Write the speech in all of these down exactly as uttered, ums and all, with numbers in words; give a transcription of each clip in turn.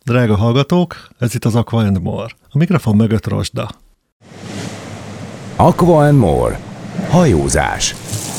Drága hallgatók, ez itt az Aqua and More. A mikrofon mögött Rozsda. Aqua and More. Hajózás.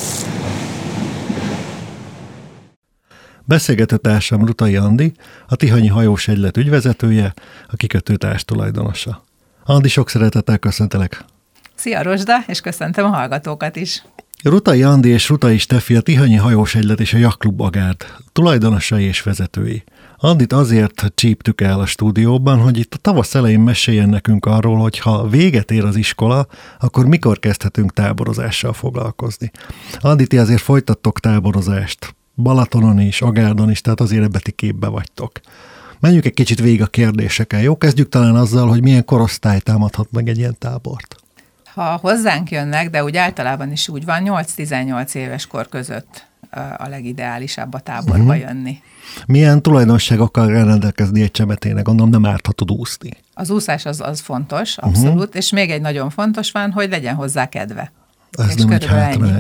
Beszélgető társam Rutai Andi, a Tihanyi Hajós Egylet ügyvezetője, a kikötőtárs tulajdonosa. Andi, sok szeretettel köszöntelek. Szia Rozsda, és köszöntöm a hallgatókat is. Rutai Andi és Rutai Steffi a Tihanyi Hajós Egylet és a Yachtklub Agárd tulajdonosai és vezetői. Andit azért csíptük el a stúdióban, hogy itt a tavasz elején meséljen nekünk arról, hogy ha véget ér az iskola, akkor mikor kezdhetünk táborozással foglalkozni. Andi, ti azért folytattok táborozást. Balatonon is, Agárdon is, tehát azért ebbe ti képbe vagytok. Menjünk egy kicsit végig a kérdéseken, jó? Kezdjük talán azzal, hogy milyen korosztály támadhat meg egy ilyen tábort. Ha hozzánk jönnek, de úgy általában is úgy van, nyolc-tizennyolc éves kor között a legideálisabb a táborba uh-huh. jönni. Milyen tulajdonságokkal kell rendelkezni egy csemetének? Gondolom nem árt, ha tud úszni. Az úszás az, az fontos, abszolút, uh-huh. és még egy nagyon fontos van, hogy legyen hozzá kedve. Ez és nem egy hátrány.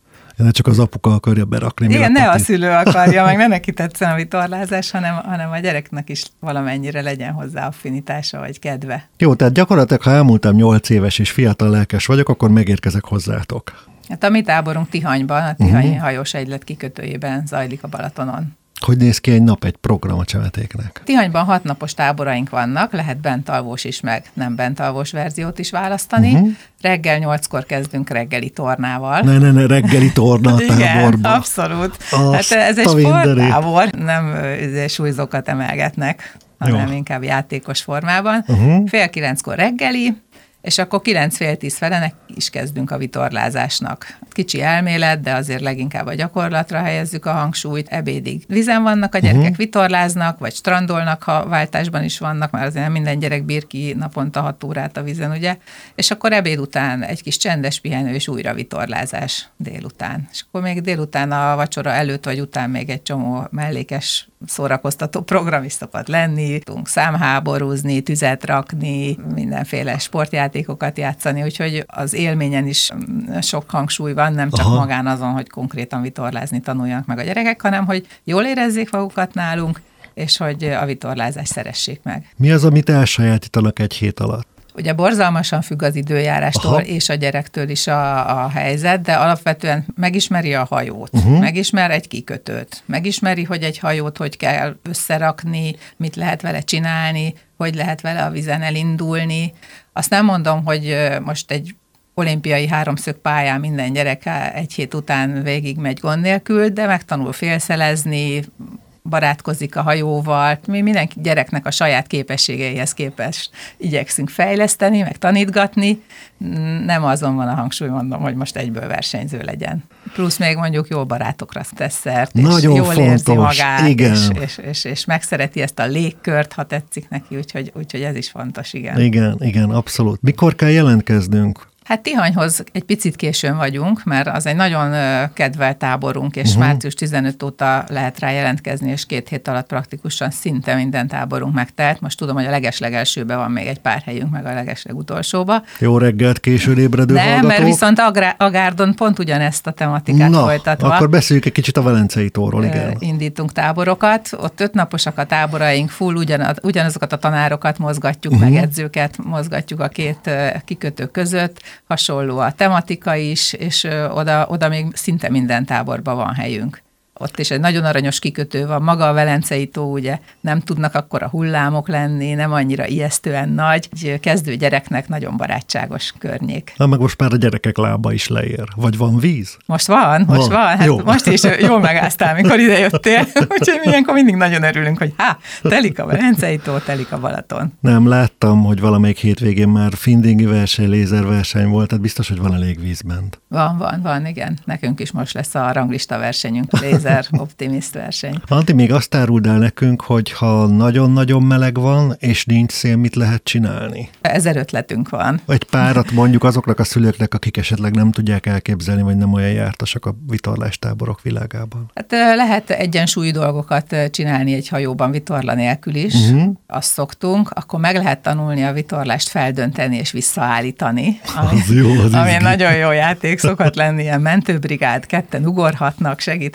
De csak az apuka akarja berakni. Igen, ne a szülő akarja, meg ne neki tetszen a vitorlázás, hanem, hanem a gyereknek is valamennyire legyen hozzá affinitása vagy kedve. Jó, tehát gyakorlatilag, ha elmúltam nyolc éves és fiatal lelkes vagyok, akkor megérkezek hozzátok. Hát a mi táborunk Tihanyban, a Tihanyi uh-huh. Hajós Egylet kikötőjében zajlik a Balatonon. Hogy néz ki egy nap, egy program a csemetéknek? Tihanyban hatnapos táboraink vannak, lehet bentalvós is, meg nem bentalvós verziót is választani. Uh-huh. Reggel nyolckor kezdünk reggeli tornával. Ne, ne, ne, reggeli torna a táborban. Igen, abszolút. Azt hát ez egy sporttábor, nem súlyzókat emelgetnek, hanem jó. inkább játékos formában. Uh-huh. Fél kilenckor reggeli, és akkor kilenc fél tíz felenek is kezdünk a vitorlázásnak. Kicsi elmélet, de azért leginkább a gyakorlatra helyezzük a hangsúlyt. Ebédig vízen vannak, a gyerekek uh-huh. vitorláznak, vagy strandolnak, ha váltásban is vannak, mert azért nem minden gyerek bír ki naponta hat órát a vízen, ugye? És akkor ebéd után egy kis csendes pihenő, és újra vitorlázás délután. És akkor még délután a vacsora előtt vagy után még egy csomó mellékes szórakoztató program is szokott lenni. Tudunk számháborúzni, tüzet rakni, mindenféle sportjátékokat játszani, úgyhogy az élményen is sok hangsúly van, nem csak Aha. magán azon, hogy konkrétan vitorlázni tanuljanak meg a gyerekek, hanem hogy jól érezzék magukat nálunk, és hogy a vitorlázást szeressék meg. Mi az, amit elsajátítanak egy hét alatt? Ugye borzalmasan függ az időjárástól Aha. és a gyerektől is a, a helyzet, de alapvetően megismeri a hajót, uh-huh. megismer egy kikötőt, megismeri, hogy egy hajót hogy kell összerakni, mit lehet vele csinálni, hogy lehet vele a vízen elindulni. Azt nem mondom, hogy most egy olimpiai háromszög pályán minden gyerek egy hét után végig megy gond nélkül, de megtanul félszelezni, barátkozik a hajóval. Mi mindenki gyereknek a saját képességeihez képest igyekszünk fejleszteni, meg tanítgatni. Nem azon van a hangsúly, mondom, hogy most egyből versenyző legyen. Plusz még mondjuk jó barátokra tesz szert, és nagyon jól fontos. érzi magát, igen. És, és, és, és megszereti ezt a légkört, ha tetszik neki, úgyhogy, úgyhogy ez is fontos, igen. Igen, igen, abszolút. Mikor kell jelentkeznünk? Hát Tihanyhoz egy picit későn vagyunk, mert az egy nagyon kedvelt táborunk, és uh-huh. március tizenötödike óta lehet rá jelentkezni, és két hét alatt praktikusan szinte minden táborunk megtelt. Most tudom, hogy a legeslegelsőben van még egy pár helyünk, meg a legeslegutolsóba. Jó reggelt, későn ébredő Nem, hallgatók. mert viszont Agrá- Agárdon pont ugyanezt a tematikát Na, folytatva. akkor beszéljük egy kicsit a Velencei tóról, igen. Indítunk táborokat, ott ötnaposak a táboraink, full ugyan, ugyanazokat a tanárokat mozgatjuk, uh-huh. meg edzőket mozgatjuk a két kikötő között, hasonló a tematika is, és oda, oda még szinte minden táborban van helyünk. Ott is egy nagyon aranyos kikötő van, maga a Velencei tó, ugye nem tudnak akkora hullámok lenni, nem annyira ijesztően nagy, egy kezdő gyereknek nagyon barátságos környék. Na meg most már a gyerekek lába is leér. Vagy van víz? Most van, most van. van. Hát jó. Most is jól megálltál, mikor idejöttél. Úgyhogy ilyenkor mindig nagyon örülünk, hogy há, telik a Velencei tó, telik a Balaton. Nem, láttam, hogy valamelyik hétvégén már findingi verseny, lézerverseny volt, tehát biztos, hogy van elég víz bent. Van, van, van, igen. Nekünk is most lesz a ranglista versenyünk, lézer optimist verseny. Antti, még azt áruld el nekünk, hogy ha nagyon-nagyon meleg van, és nincs szél, mit lehet csinálni? Ezer ötletünk van. Egy párat mondjuk azoknak a szülőknek, akik esetleg nem tudják elképzelni, vagy nem olyan jártasak a vitorlástáborok világában. Hát lehet egyensúlyi dolgokat csinálni egy hajóban vitorla nélkül is, uh-huh. azt szoktunk, akkor meg lehet tanulni a vitorlást feldönteni és visszaállítani. Ami, az jó, az ami nagyon jó játék szokott lenni, ilyen mentőbrigád, ketten ugorhatnak, segíthetnek, ha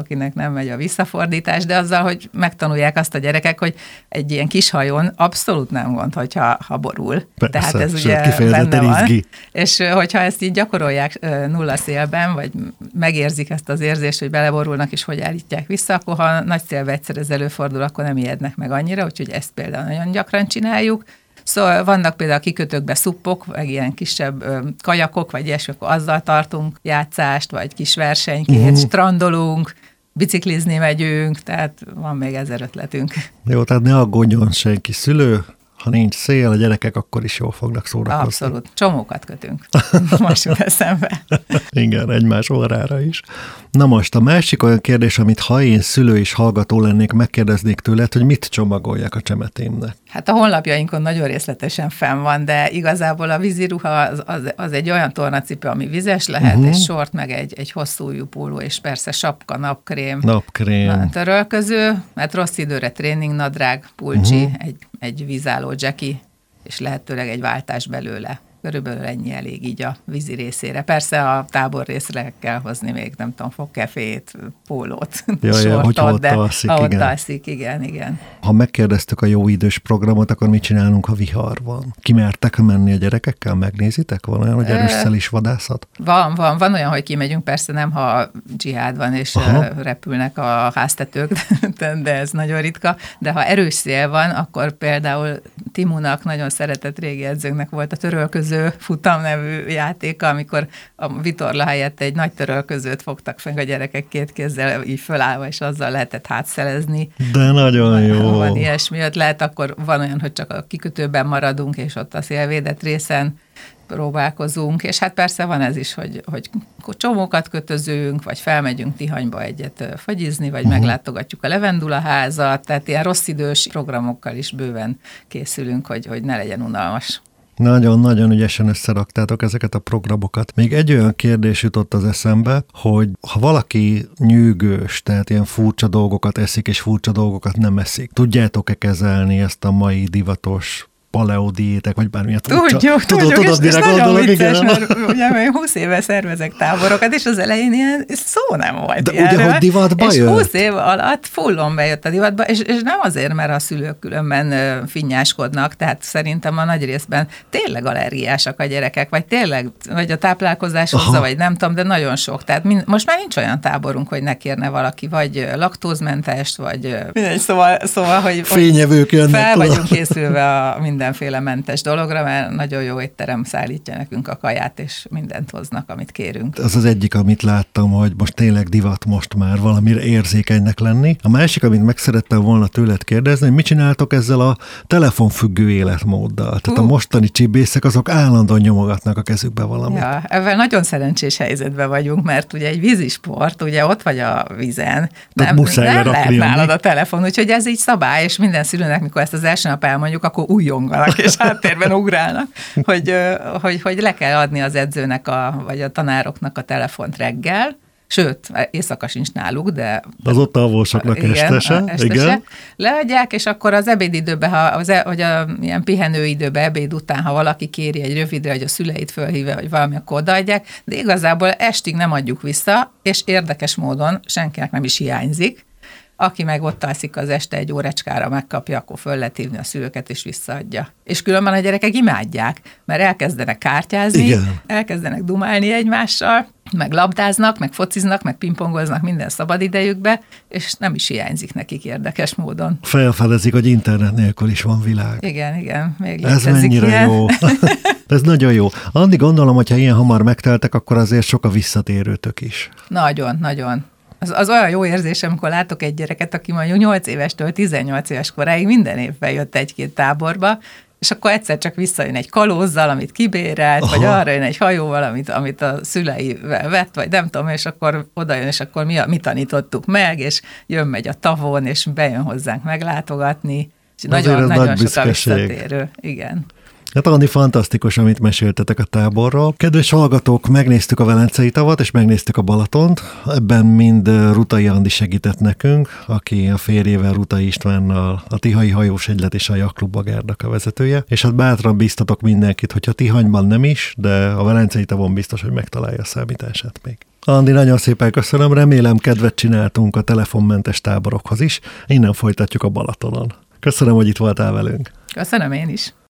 akinek nem megy a visszafordítás, de azzal, hogy megtanulják azt a gyerekek, hogy egy ilyen kis hajón abszolút nem gond, hogyha ha borul. Persze, tehát ez sőt, ugye benne van. Izgi. És hogyha ezt így gyakorolják nulla szélben, vagy megérzik ezt az érzést, hogy beleborulnak, és hogy állítják vissza, akkor ha nagy szélben egyszer ez előfordul, akkor nem ijednek meg annyira, úgyhogy ezt például nagyon gyakran csináljuk. Szóval vannak például a kikötőkbe szuppok, vagy ilyen kisebb ö, kajakok, vagy ilyesmi, akkor azzal tartunk játszást, vagy kis versenykét, uh-huh. strandolunk, biciklizni megyünk, tehát van még ezer ötletünk. Jó, tehát ne aggódjon senki szülő, ha nincs szél, a gyerekek akkor is jól fognak szórakozni. Abszolút. Csomókat kötünk. Most jut eszembe. Igen, egymás órára is. Na most a másik olyan kérdés, amit ha én szülő és hallgató lennék, megkérdeznék tőled, hogy mit csomagoljak a csemetémnek. Hát a honlapjainkon nagyon részletesen fenn van, de igazából a víziruha az, az, az egy olyan tornacipő, ami vizes lehet, uh-huh. és sort, meg egy, egy hosszú ujjú póló, és persze sapka, napkrém. Napkrém. Törölköző, mert rossz időre tréningnadrág, pulcsi, uh-huh. egy, egy vízálló dzseki, és lehetőleg egy váltás belőle. Körülbelül ennyi elég így a vízi részére. Persze a tábor részre kell hozni még, nem tudom, fogkefét, pólót, ja, sortot, ja, hogyha ott de alszik, ha ott igen. alszik, igen, igen. Ha megkérdeztük a jó idős programot, akkor mit csinálunk, ha vihar van? Kimertek menni a gyerekekkel? Megnézitek? Van olyan, hogy erősszel is vadászat? Van, van, van olyan, hogy kimegyünk, persze nem, ha dzsihád van, és Aha. repülnek a háztetők, de ez nagyon ritka, de ha erős szél van, akkor például Timunak, nagyon szeretett régi edzőnknek volt a törölköző futam nevű játéka, amikor a vitorla helyett egy nagy törölközőt fogtak fel a gyerekek két kézzel így fölállva, és azzal lehetett hátszelezni. De nagyon jó. Ha van ilyesmi ötlet, akkor van olyan, hogy csak a kikötőben maradunk, és ott a szélvédett részen próbálkozunk, és hát persze van ez is, hogy, hogy csomókat kötözünk, vagy felmegyünk Tihanyba egyet fagyizni, vagy uh-huh. meglátogatjuk a Levendula házat, tehát ilyen rossz idős programokkal is bőven készülünk, hogy, hogy ne legyen unalmas. Nagyon-nagyon ügyesen összeraktátok ezeket a programokat. Még egy olyan kérdés jutott az eszembe, hogy ha valaki nyűgös, tehát ilyen furcsa dolgokat eszik, és furcsa dolgokat nem eszik, tudjátok-e kezelni ezt a mai divatos paleodiétek, vagy bármilyen furcsa. Tudjuk, tudod, tudjuk, tudod, és, és nagyon vicces, mert ugye én húsz éve szervezek táborokat, és az elején ilyen szó nem volt. De ilyenre. Ugye, hogy divatba és jött? húsz év alatt fullon bejött a divatba, és, és nem azért, mert a szülők különben finnyáskodnak, tehát szerintem a nagy részben tényleg allergiásak a gyerekek, vagy tényleg, vagy a táplálkozás hozza, vagy nem tudom, de nagyon sok. Tehát mind, most már nincs olyan táborunk, hogy ne kérne valaki, vagy laktózmentest, vagy mindegy, szóval, szóval hogy, fényevők jönnek. Fel vagyunk készülve a minden mindenféle mentes dologra, mert nagyon jó étterem szállítja nekünk a kaját, és mindent hoznak, amit kérünk. Az az egyik, amit láttam, hogy most tényleg divat most már valamire érzékenynek lenni. A másik, amit meg szerettem volna tőled kérdezni, hogy mit csináltok ezzel a telefonfüggő életmóddal? Tehát uh. a mostani csibészek azok állandóan nyomogatnak a kezükbe valamit. Ja, ebben nagyon szerencsés helyzetben vagyunk, mert ugye egy vízisport, ugye ott vagy a vízen, nem, nem lehet nálad a telefon, úgyhogy ez így szabály, és minden szülőnek, mikor ezt az első nap elmondjuk, akkor újjong és háttérben ugrálnak, hogy, hogy, hogy le kell adni az edzőnek, a, vagy a tanároknak a telefont reggel, sőt, éjszaka sincs náluk, de... Az ott alvósoknak estese, igen. Leadják, és akkor az ebédidőben, ha az, vagy a ilyen pihenőidőben, ebéd után, ha valaki kéri egy rövidre, hogy a szüleit fölhívja, vagy valami, akkor odaadják, de igazából estig nem adjuk vissza, és érdekes módon senkinek nem is hiányzik. Aki meg ott alszik az este egy órácskára, megkapja, akkor föl lehet hívni a szülőket, és visszaadja. És különben a gyerekek imádják, mert elkezdenek kártyázni, Igen. elkezdenek dumálni egymással, meg labdáznak, meg fociznak, meg pingpongoznak minden szabadidejükbe, és nem is hiányzik nekik érdekes módon. Felfedezik, hogy internet nélkül is van világ. Igen, igen. Még Ez mennyire ilyen. Jó. Ez nagyon jó. Addig gondolom, hogyha ilyen hamar megteltek, akkor azért sok a visszatérőtök is. Nagyon, nagyon. Az, az olyan jó érzés, amikor látok egy gyereket, aki mondjuk nyolc évestől tizennyolc éves koráig minden évben jött egy-két táborba, és akkor egyszer csak visszajön egy kalózzal, amit kibérelt, Aha. vagy arra jön egy hajóval, amit, amit a szüleivel vett, vagy nem tudom, és akkor oda jön, és akkor mi, mi tanítottuk meg, és jön megy a tavon, és bejön hozzánk meglátogatni. És nagyon, nagyon nagy sok a visszatérő. Igen. Hát Andi, fantasztikus, amit meséltetek a táborról. Kedves hallgatók, megnéztük a Velencei tavat, és megnéztük a Balatont. Ebben mind Rutai Andi segített nekünk, aki a férjével, Rutai Istvánnal a Tihai Hajós Egylet és a Jachtklub Agárnak a vezetője. És hát bátran bíztatok mindenkit, hogyha Tihanyban nem is, de a Velencei tavon biztos, hogy megtalálja a számítását még. Andi, nagyon szépen köszönöm, remélem kedvet csináltunk a telefonmentes táborokhoz is, innen folytatjuk a Balatonon. Köszönöm, hogy itt voltál velünk. Köszönöm én is.